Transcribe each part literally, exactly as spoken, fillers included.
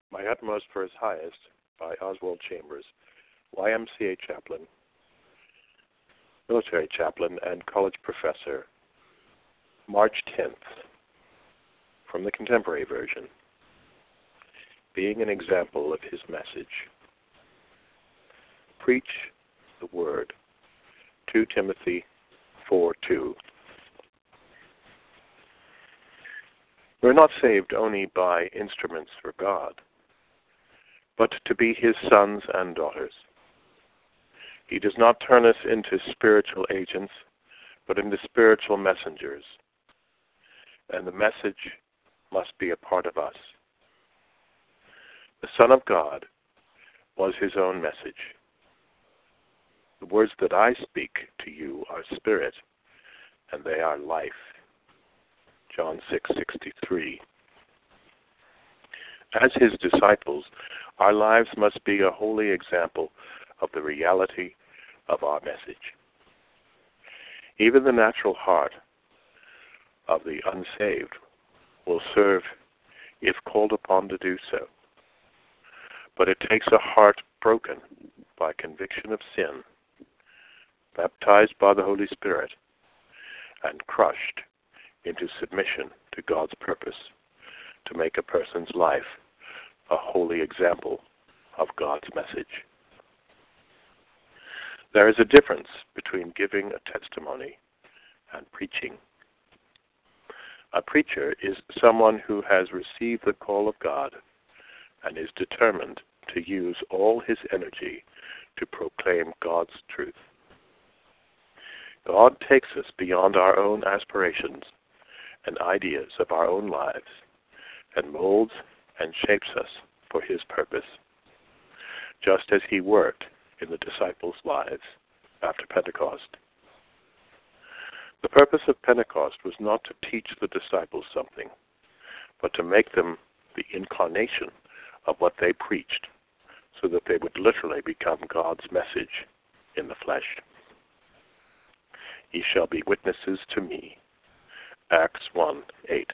My Utmost for His Highest by Oswald Chambers, Y M C A chaplain, military chaplain, and college professor. March tenth, from the Contemporary Version. Being an example of His message. Preach the Word. Second Timothy four two. We're not saved only by instruments for God, but to be His sons and daughters. He does not turn us into spiritual agents, but into spiritual messengers. And the message must be a part of us. The Son of God was His own message. The words that I speak to you are spirit, and they are life. John six sixty-three. As His disciples, our lives must be a holy example of the reality of our message. Even the natural heart of the unsaved will serve if called upon to do so. But it takes a heart broken by conviction of sin, baptized by the Holy Spirit, and crushed into submission to God's purpose to make a person's life a holy example of God's message. There is a difference between giving a testimony and preaching. A preacher is someone who has received the call of God and is determined to use all his energy to proclaim God's truth. God takes us beyond our own aspirations and ideas of our own lives and molds and shapes us for His purpose, just as He worked in the disciples' lives after Pentecost. The purpose of Pentecost was not to teach the disciples something, but to make them the incarnation of what they preached, so that they would literally become God's message in the flesh. Ye shall be witnesses to me. Acts one eight.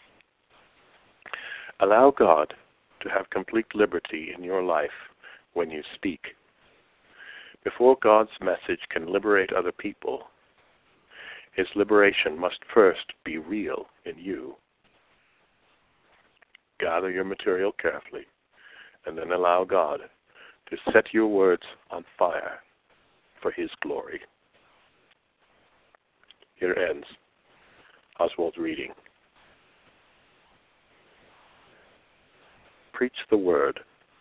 Allow God to have complete liberty in your life when you speak. Before God's message can liberate other people, His liberation must first be real in you. Gather your material carefully, and then allow God to set your words on fire for His glory. Here ends Oswald's reading. Preach the Word.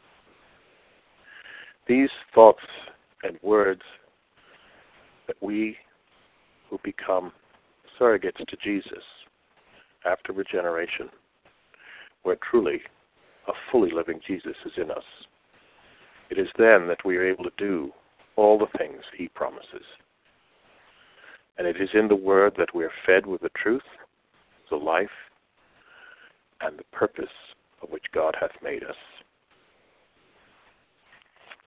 These thoughts and words that we who become surrogates to Jesus after regeneration, where truly a fully living Jesus is in us, it is then that we are able to do all the things He promises. And it is in the Word that we are fed with the truth, the life, and the purpose of which God hath made us.